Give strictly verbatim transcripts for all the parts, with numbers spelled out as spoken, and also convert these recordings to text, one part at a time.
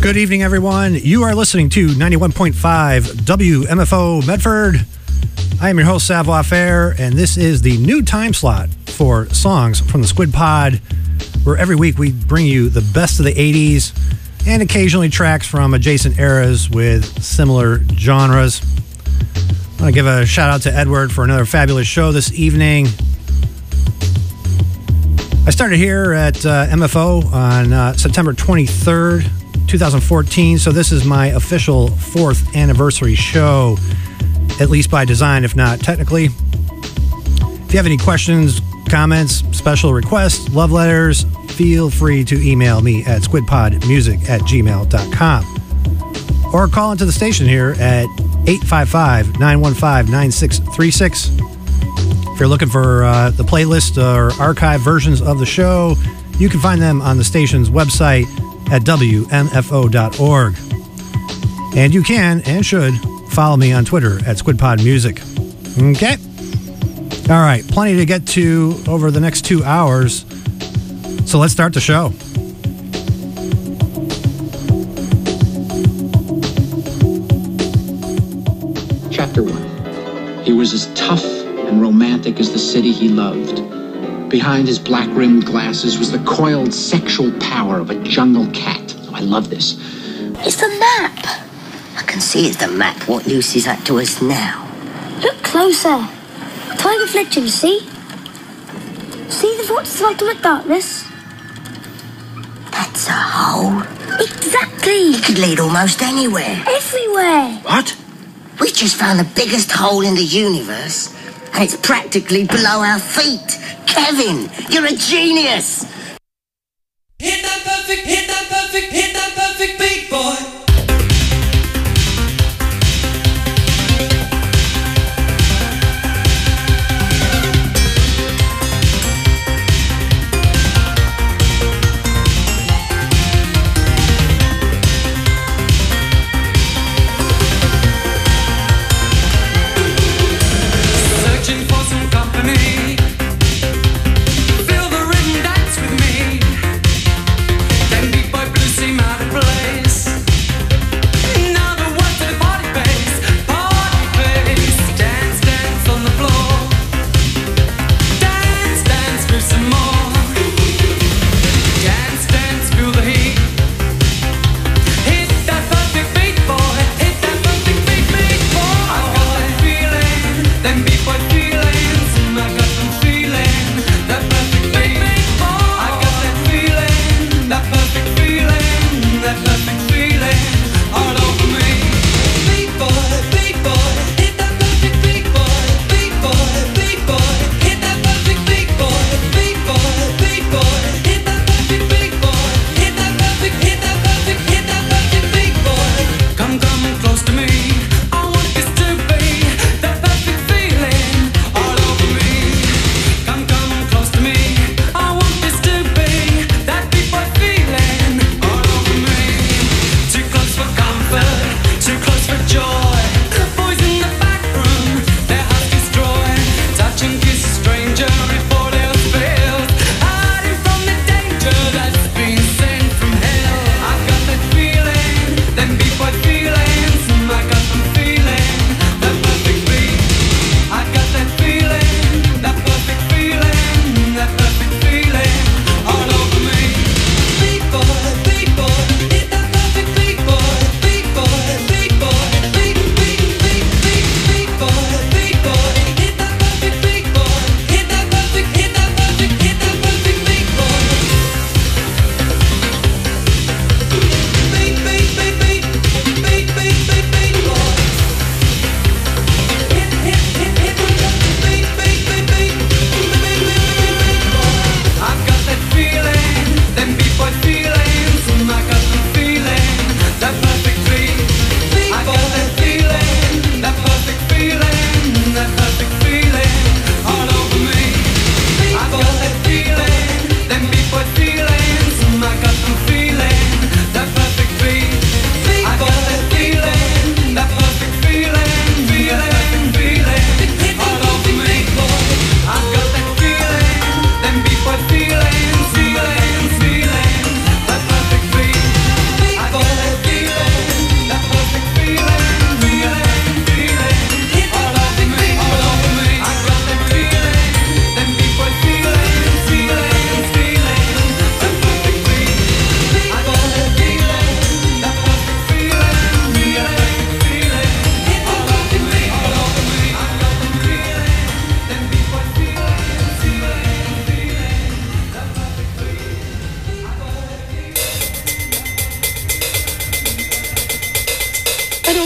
Good evening, everyone. You are listening to ninety-one point five W M F O Medford. I am your host, Savoir Faire, and this is the new time slot for songs from the Squid Pod, where every week we bring you the best of the eighties and occasionally tracks from adjacent eras with similar genres. I want to give a shout out to Edward for another fabulous show this evening. I started here at uh, M F O on uh, September twenty-third, twenty fourteen, so this is my official fourth anniversary show, at least by design, if not technically. If you have any questions, comments, special requests, love letters, feel free to email me at squidpodmusic at gmail dot com or call into the station here at eight five five, nine one five, nine six three six. If you're looking for uh, the playlist or archive versions of the show, you can find them on the station's website at W M F O dot org. And you can and should follow me on Twitter at SquidPodMusic. Okay? All right, plenty to get to over the next two hours. So let's start the show. Chapter one. He was as tough and romantic as the city he loved. Behind his black-rimmed glasses was the coiled sexual power of a jungle cat. Oh, I love this. It's the map. I can see it's the map what Lucy's at to us now. Look closer. Time reflection, you see? See the what's like the darkness? That's a hole. Exactly. It could lead almost anywhere. Everywhere. What? We just found the biggest hole in the universe, and it's practically below our feet. Kevin, you're a genius. Hit that perfect, hit that perfect, hit that perfect beat, boy. Then beat by blue seem out of place.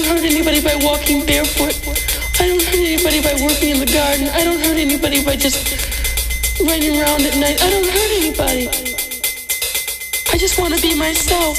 don't hurt anybody by walking barefoot. I don't hurt anybody by working in the garden. I don't hurt anybody by just running around at night. I don't hurt anybody. I just want to be myself.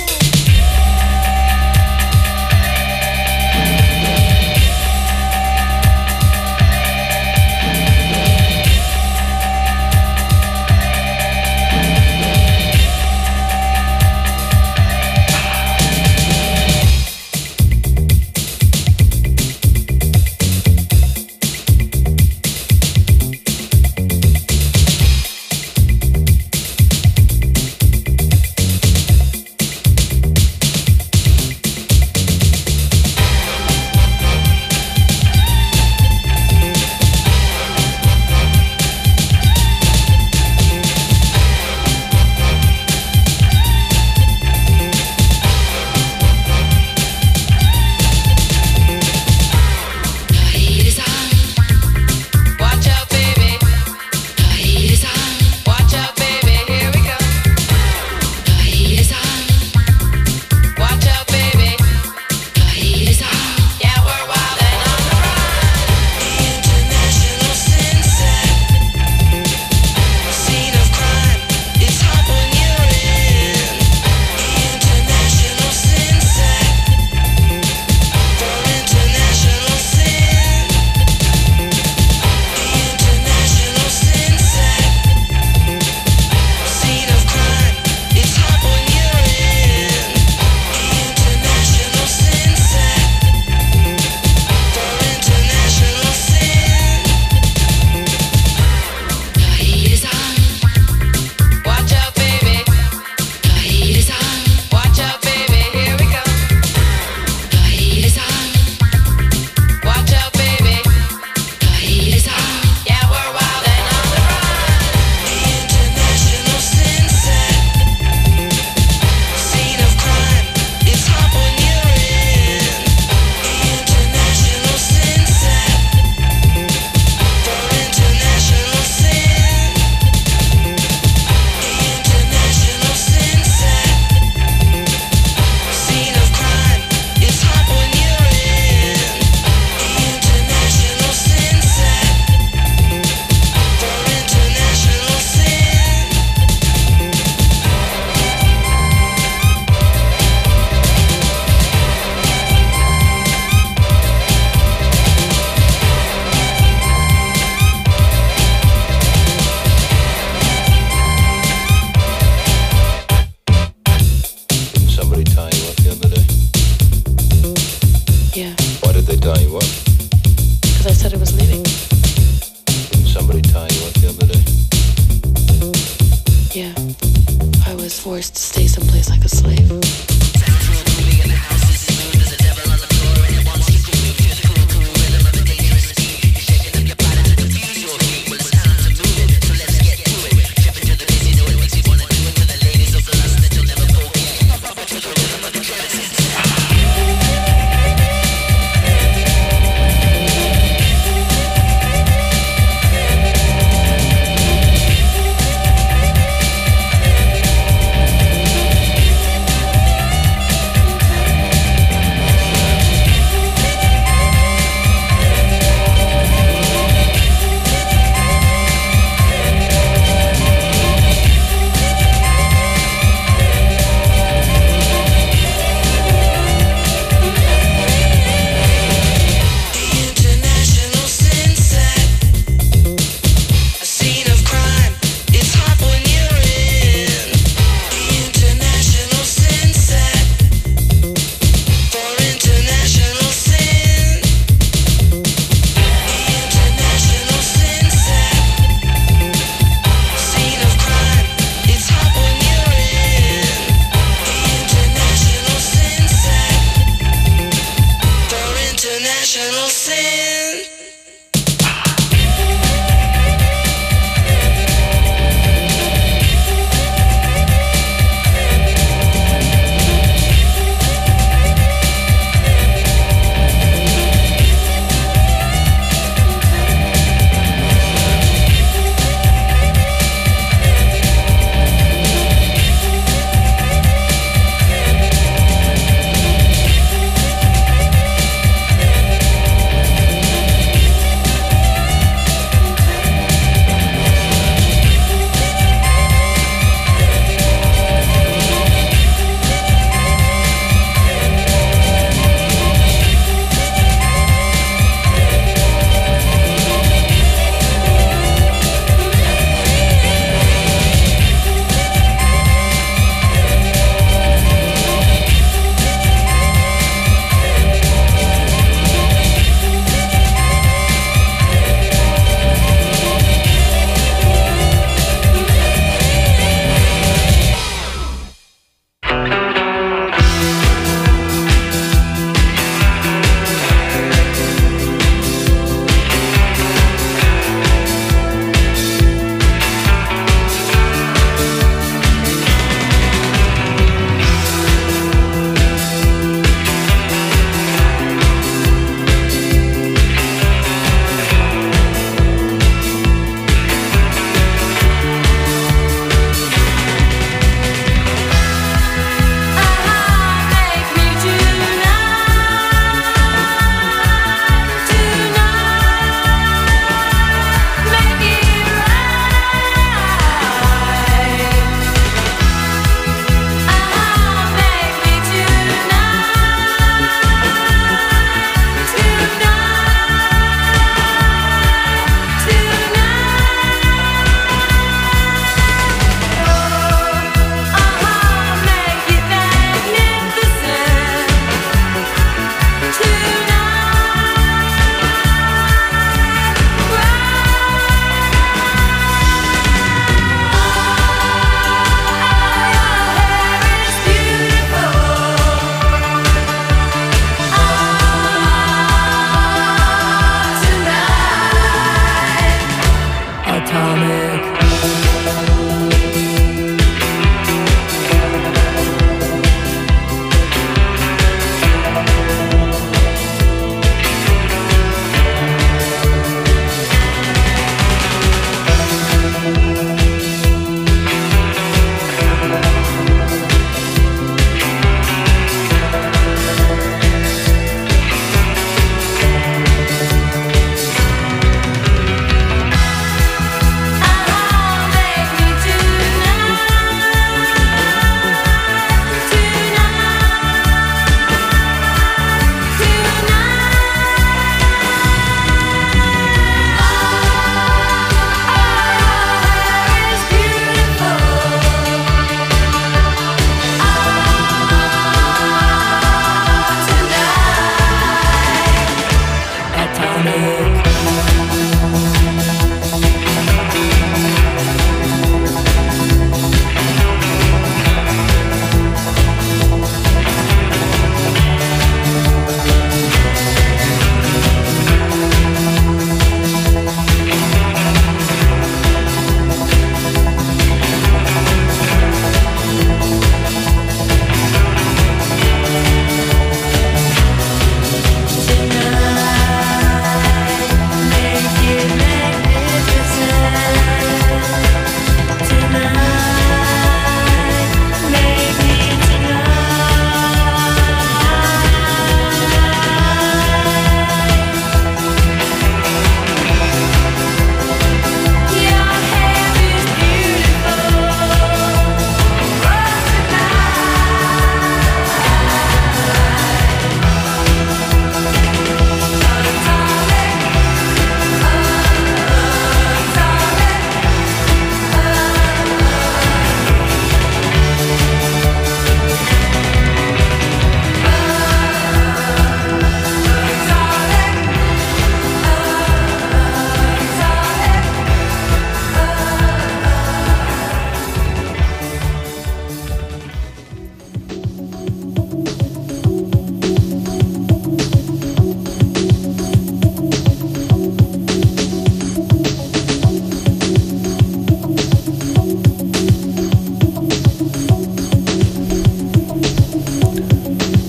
forced to stay someplace like a slave.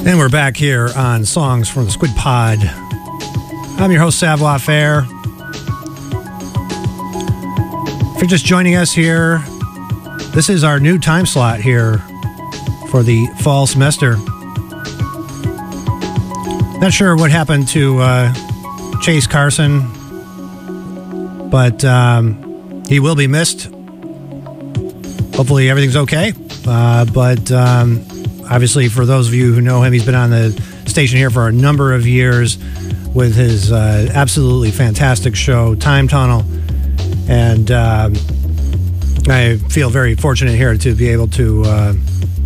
And we're back here on Songs from the Squid Pod. I'm your host, Savoir Faire. If you're just joining us here, this is our new time slot here for the fall semester. Not sure what happened to uh, Chase Carson, but um, he will be missed. Hopefully everything's okay. Uh, but um, obviously, for those of you who know him, he's been on the station here for a number of years with his uh, absolutely fantastic show, Time Tunnel. And um, I feel very fortunate here to be able to, uh,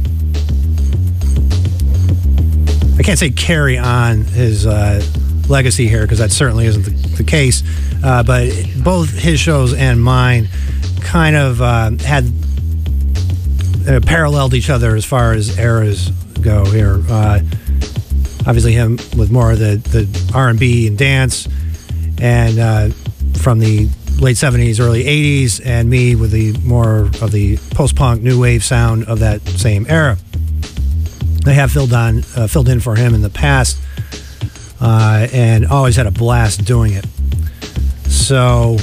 I can't say carry on his uh, legacy here, because that certainly isn't the, the case. Uh, but both his shows and mine kind of uh, had uh, paralleled each other as far as eras go here. Uh, obviously him with more of the, the R and B and dance, and uh, from the late seventies, early eighties, and me with the more of the post-punk new wave sound of that same era. I have filled on, uh, filled in for him in the past, uh, and always had a blast doing it. So,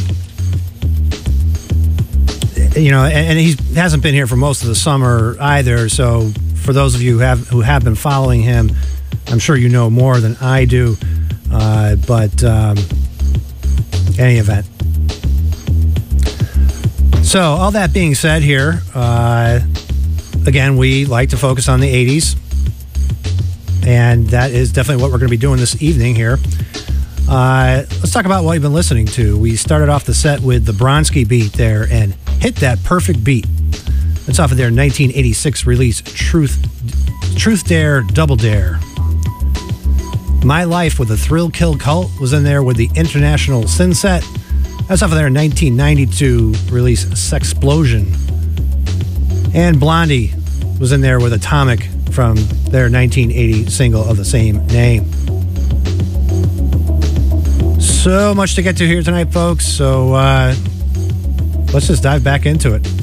you know, and, and he hasn't been here for most of the summer either. So, for those of you who have who have been following him, I'm sure you know more than I do. Uh, but um, any event. So, all that being said here, uh, again, we like to focus on the eighties. And that is definitely what we're going to be doing this evening here. Uh, let's talk about what you've been listening to. We started off the set with the Bronski beat there and Hit That Perfect Beat. That's off of their nineteen eighty-six release, Truth, Truth Dare, Double Dare. My Life with the Thrill Kill Cult was in there with the International Sin Set. That's off of their nineteen ninety-two release, Sexplosion. And Blondie was in there with Atomic from their nineteen eighty single of the same name. So much to get to here tonight, folks. So uh, let's just dive back into it.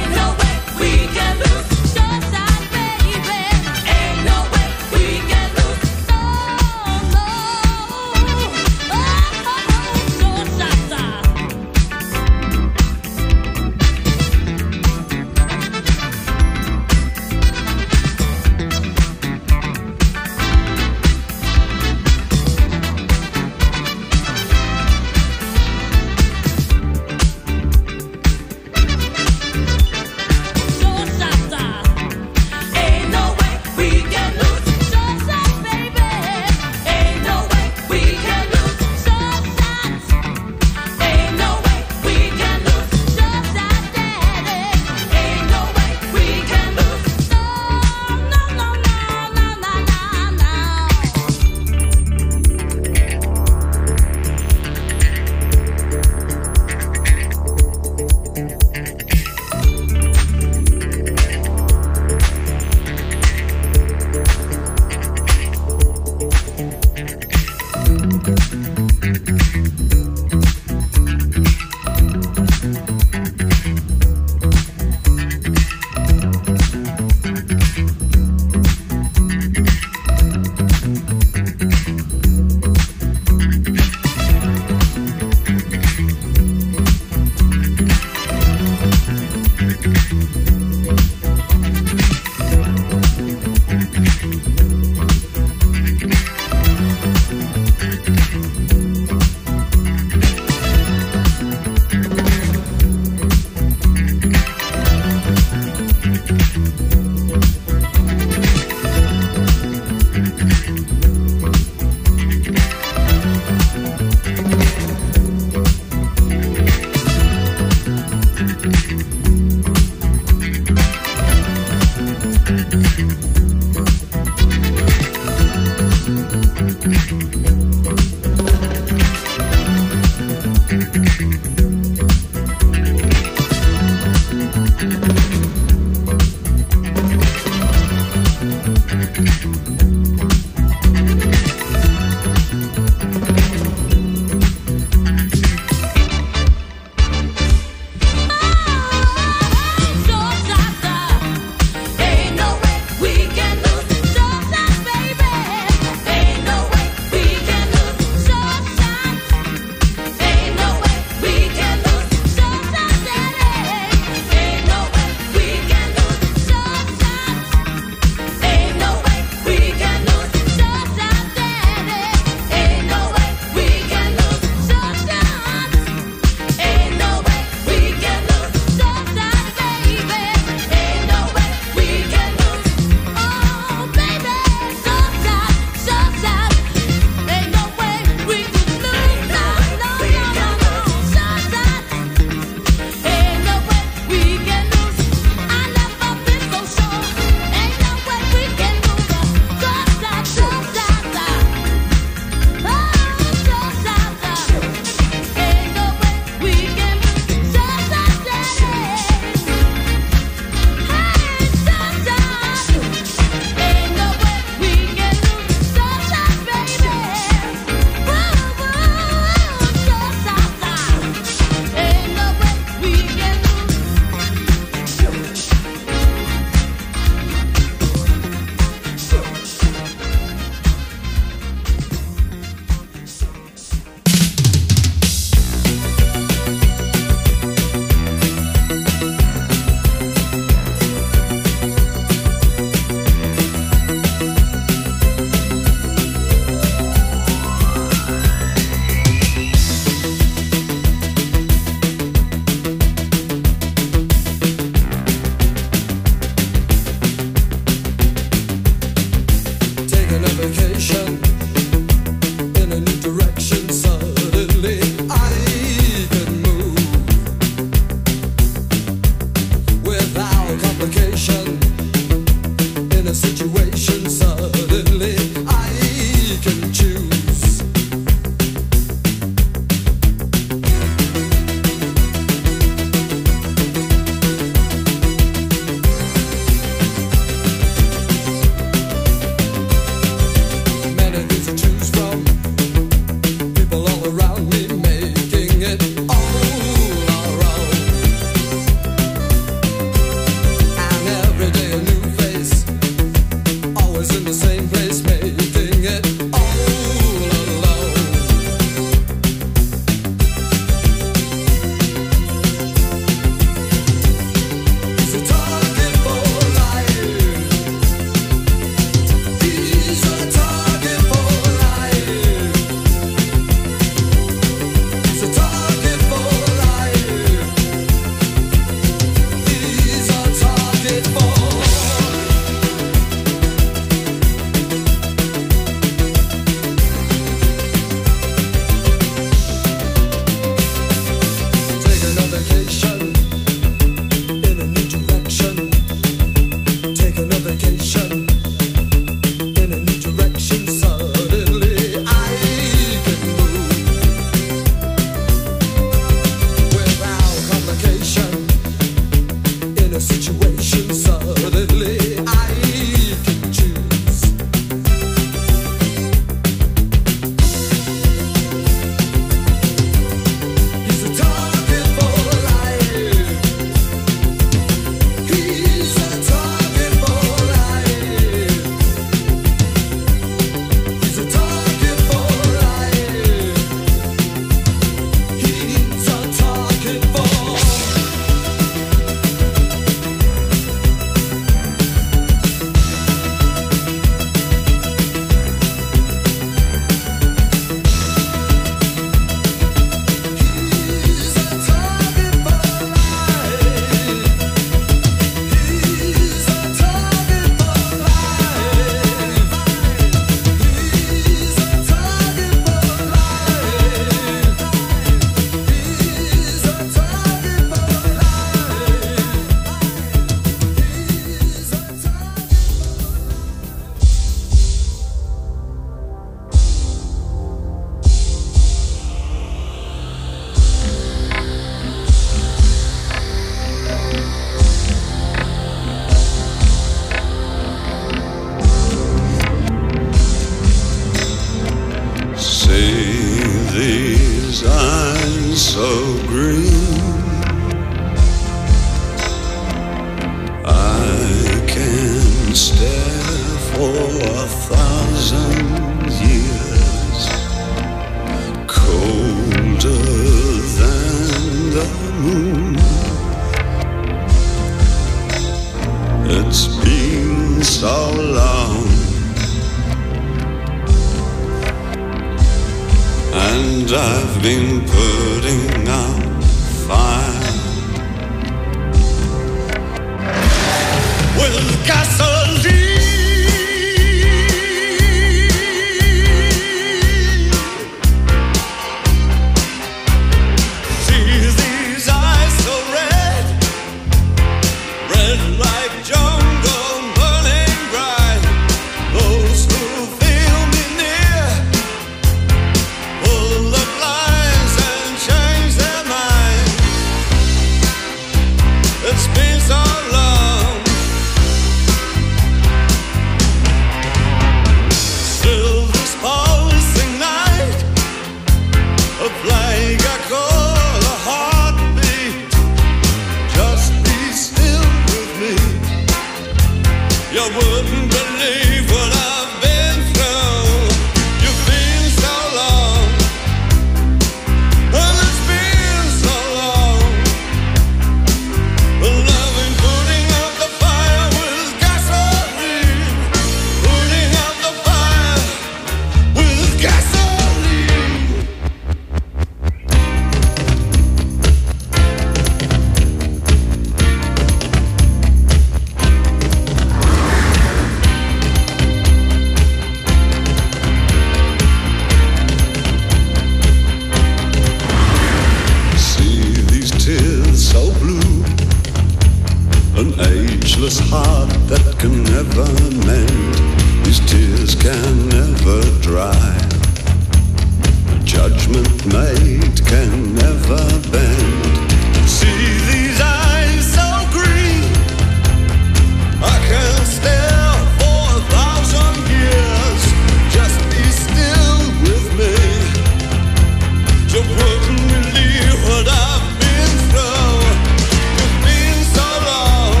ageless heart that can never mend. These tears can never dry. A judgment made can never bend. See these eyes so green, I can stare for a thousand years. Just be still with me. You wouldn't believe what I've been through. It's been so long.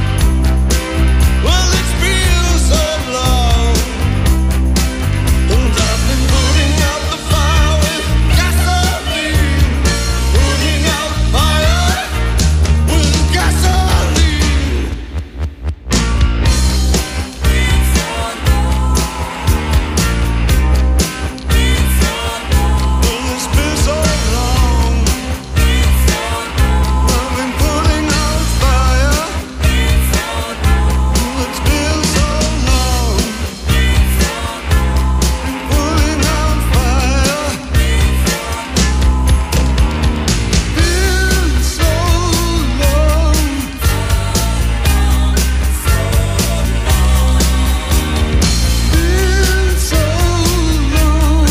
Well, it's been so long. And I've been putting out the fire with gasoline. Putting out fire with gasoline. Been so long. Been so long. Well, it's been so long. Been so long. I've been putting out fire. Been so long. Well, it's been so long. Been so long. Putting out fire. Been so long. Been so long. Been so long.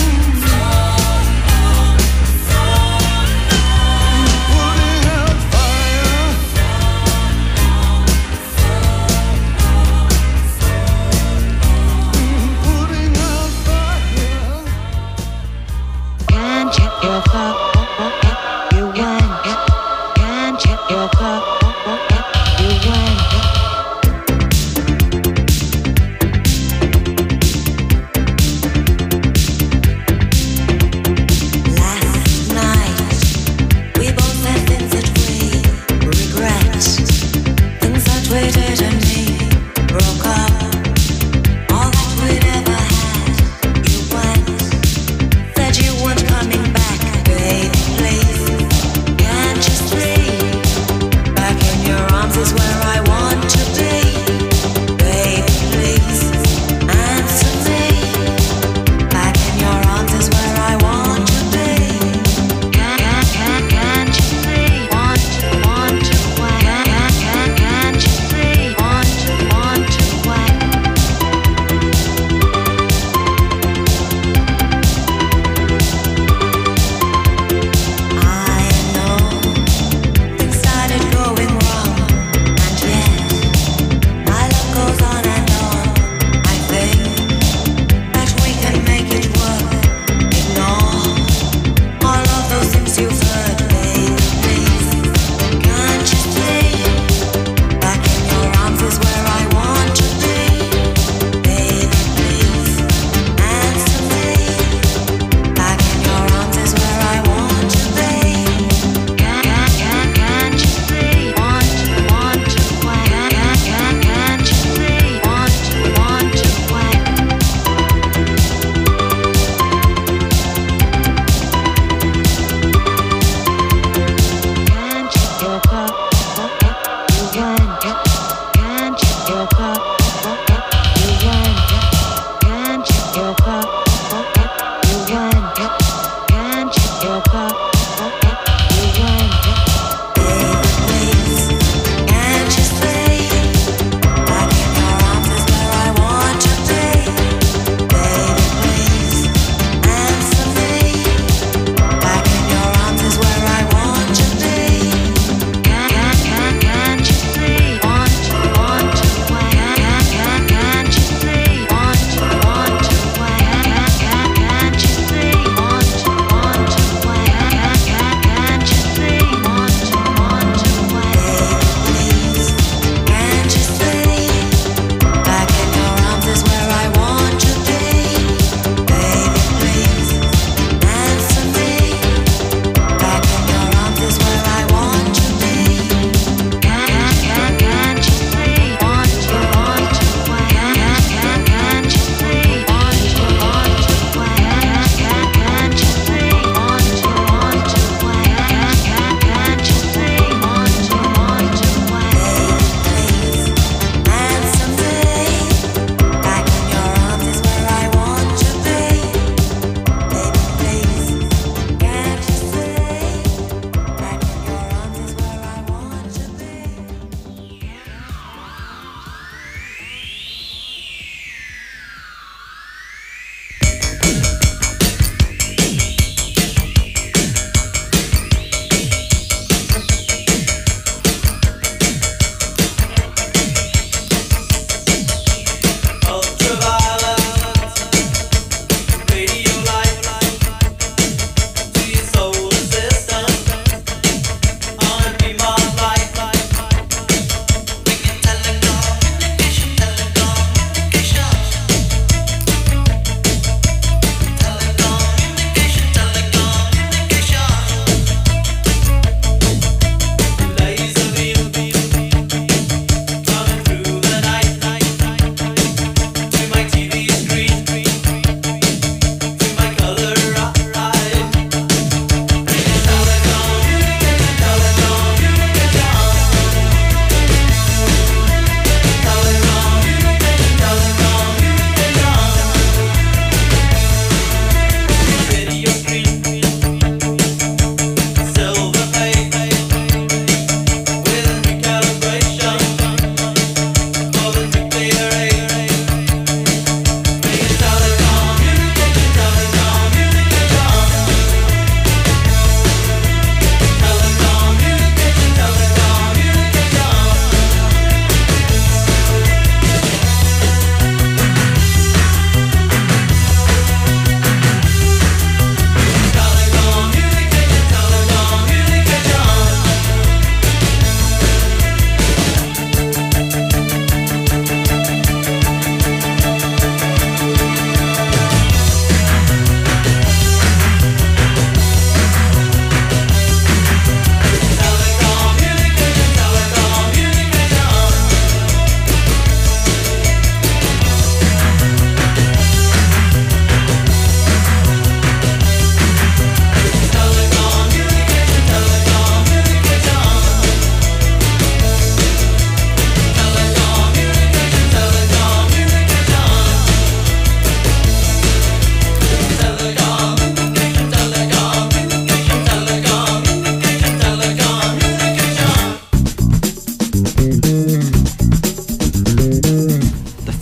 Putting out fire. Putting out fire. Can't check your clock, you went. Can't check your clock, you went. Last night, we both said things that we regret. Things that we didn't broke up. All that we'd ever had, you went. Said you weren't coming back, baby, please. Can't you see? Back in your arms is where I want to be. Baby, please, answer me. Back in your arms is where I want to be. Can't, can't, can't, can't you see? Want to, want to, wait. Can't, can't, can't you see? Want to, want to, wait. I know things started going wrong, and yet my love goes on and on. I think that we can make it work. Ignore all of those things you've heard, baby, please. Can't you see? Back in your arms is where I want to be. Baby, please, answer me. Back in your arms is where I want to be. Can't, can't, can't, can't you see? Want to, want to, wait. Can't, can't, can't you see? Want to, want to, wait. Can't check your clock, you went. Can't check your clock, you went. Can't check your clock, you went. Can't check your clock, you went. Baby, please, can't you see? Back in your arms is where I want to be. Baby, please, answer me. Back in your arms is where I want to be. Can't, can't, can't, can't you see? Want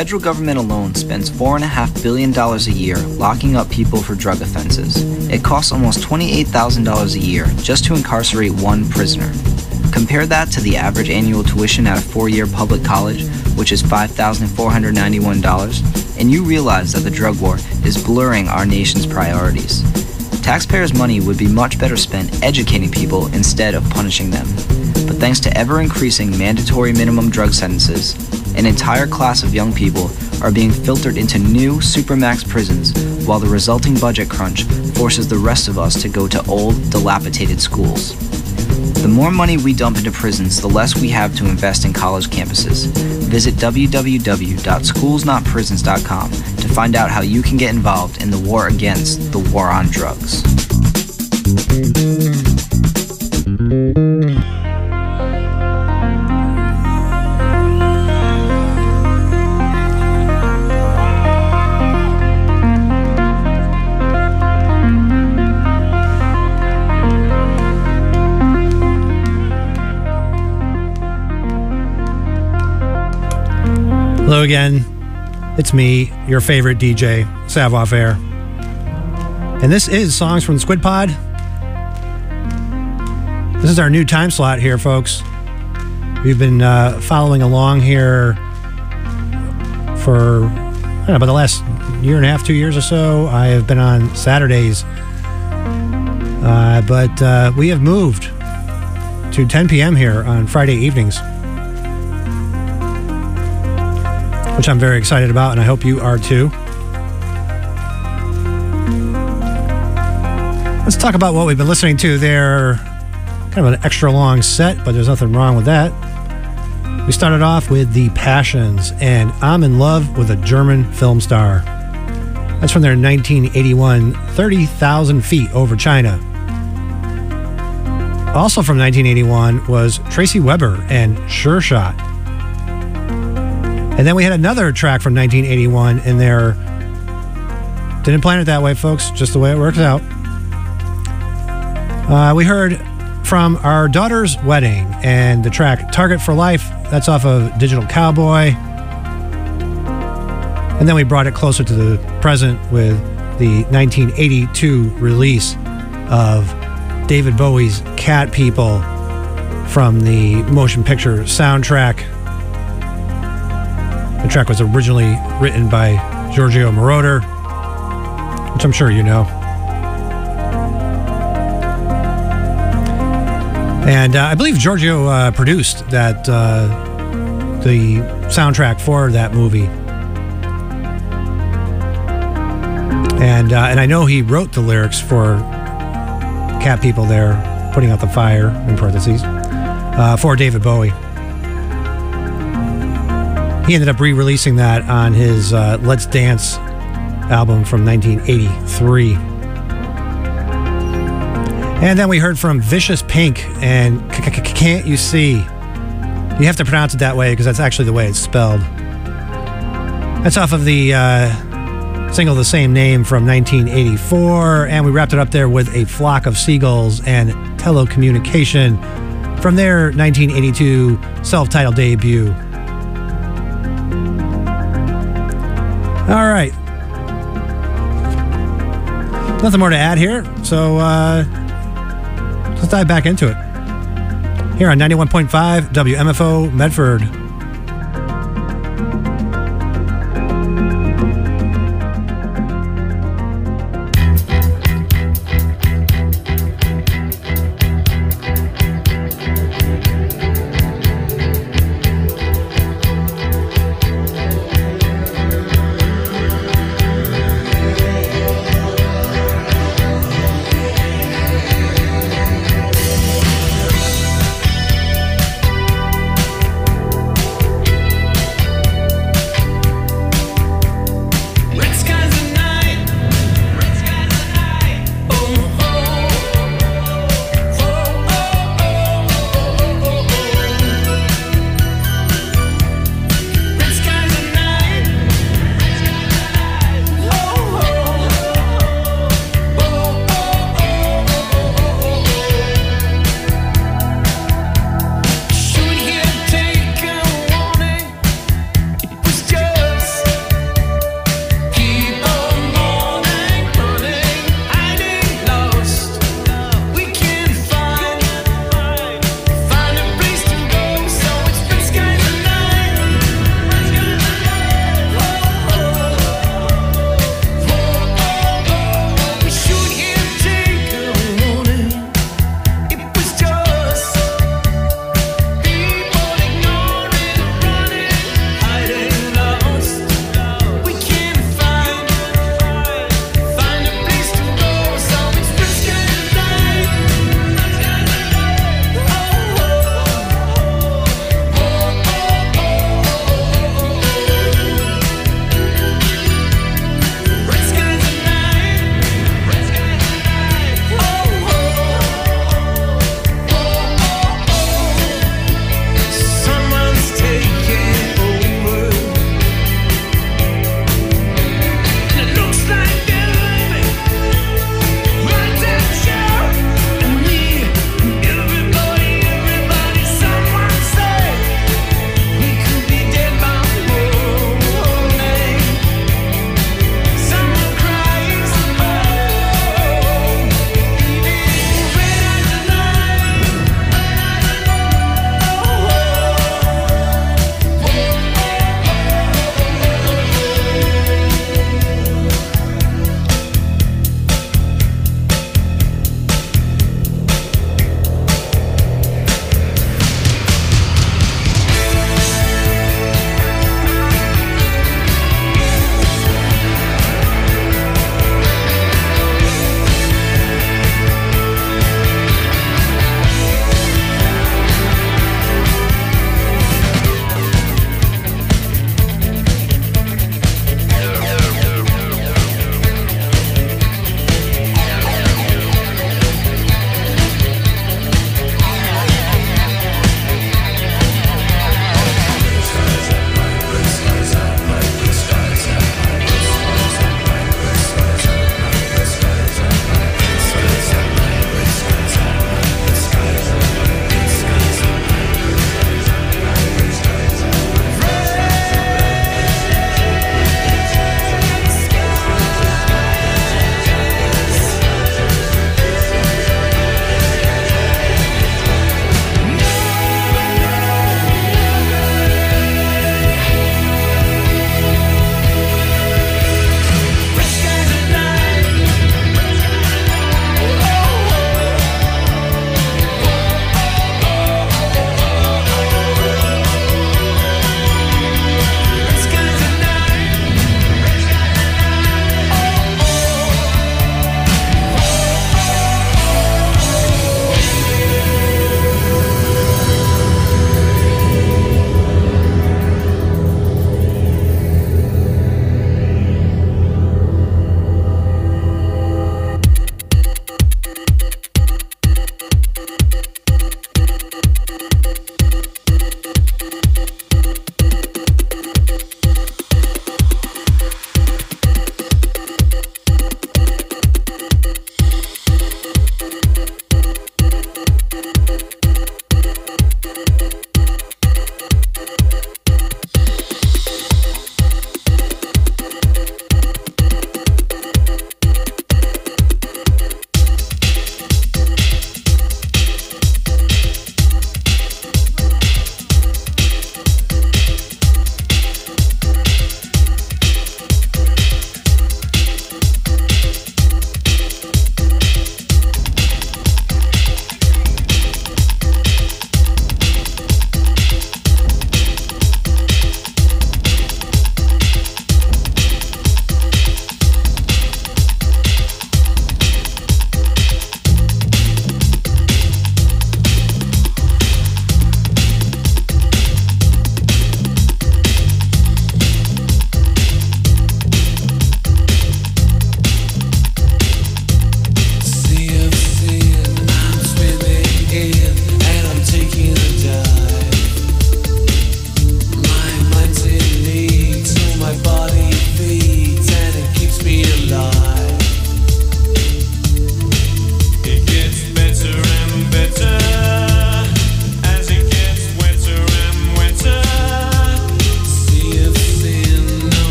federal government alone spends four point five billion dollars a year locking up people for drug offenses. It costs almost twenty-eight thousand dollars a year just to incarcerate one prisoner. Compare that to the average annual tuition at a four-year public college, which is five thousand four hundred ninety-one dollars, and you realize that the drug war is blurring our nation's priorities. Taxpayers' money would be much better spent educating people instead of punishing them. But thanks to ever-increasing mandatory minimum drug sentences, an entire class of young people are being filtered into new supermax prisons, while the resulting budget crunch forces the rest of us to go to old, dilapidated schools. The more money we dump into prisons, the less we have to invest in college campuses. Visit w w w dot schools not prisons dot com to find out how you can get involved in the war against the war on drugs. Hello again. It's me, your favorite D J, Savoir Faire. And this is Songs from the Squid Pod. This is our new time slot here, folks. We've been uh, following along here for, I don't know, about the last year and a half, two years or so. I have been on Saturdays. Uh, but uh, we have moved to ten p.m. here on Friday evenings, which I'm very excited about, and I hope you are too. Let's talk about what we've been listening to there. Kind of an extra long set, but there's nothing wrong with that. We started off with The Passions and I'm in Love with a German Film Star. That's from their nineteen eighty-one thirty thousand Feet Over China. Also from nineteen eighty-one was Tracy Weber and Sure Shot. And then we had another track from nineteen eighty-one in there. Didn't plan it that way, folks, just the way it works out. Uh, we heard from Our Daughter's Wedding and the track Target for Life. That's off of Digital Cowboy. And then we brought it closer to the present with the nineteen eighty-two release of David Bowie's Cat People from the motion picture soundtrack. The track was originally written by Giorgio Moroder, which I'm sure you know. And uh, I believe Giorgio uh, produced that uh, the soundtrack for that movie. And uh, and I know he wrote the lyrics for Cat People there, putting out the fire, in parentheses, uh, for David Bowie. He ended up re-releasing that on his uh, Let's Dance album from nineteen eighty-three. And then we heard from Vicious Pink and Can't You See? You have to pronounce it that way because that's actually the way it's spelled. That's off of the uh, single the same name from nineteen eighty-four. And we wrapped it up there with A Flock of Seagulls and Telecommunication from their nineteen eighty-two self-titled debut. All right. Nothing more to add here, so uh, let's dive back into it. Here on ninety-one point five W M F O Medford.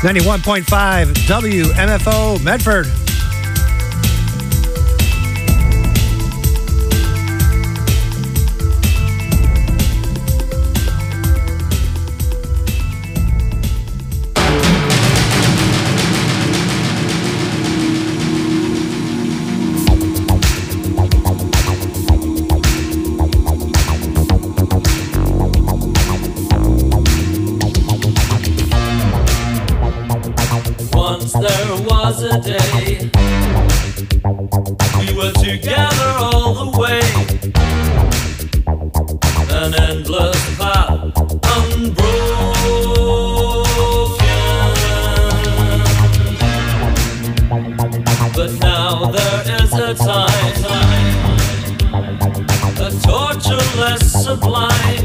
ninety-one point five W M F O Medford. Once there was a day we were together all the way, an endless path unbroken. But now there is a time, a torture less sublime.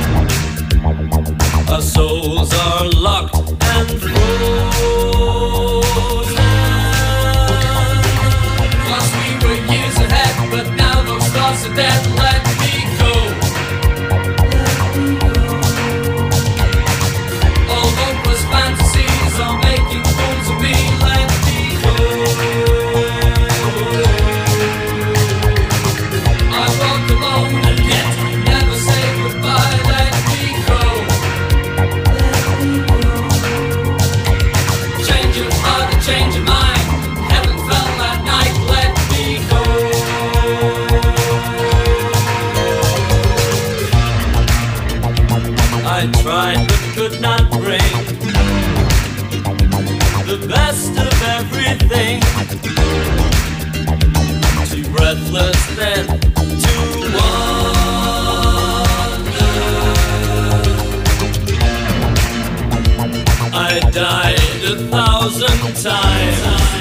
Our souls are locked and frozen. Once we were years ahead, but now those thoughts are dead. Let me go. All hopeless fantasies are making fools of me. Let me go. I walk alone and yet never say goodbye. Let me go. Change your heart and change your mind. Heaven fell that night. Let me go. I tried but could not bring the best of everything. Too breathless then to wonder. I died a thousand times.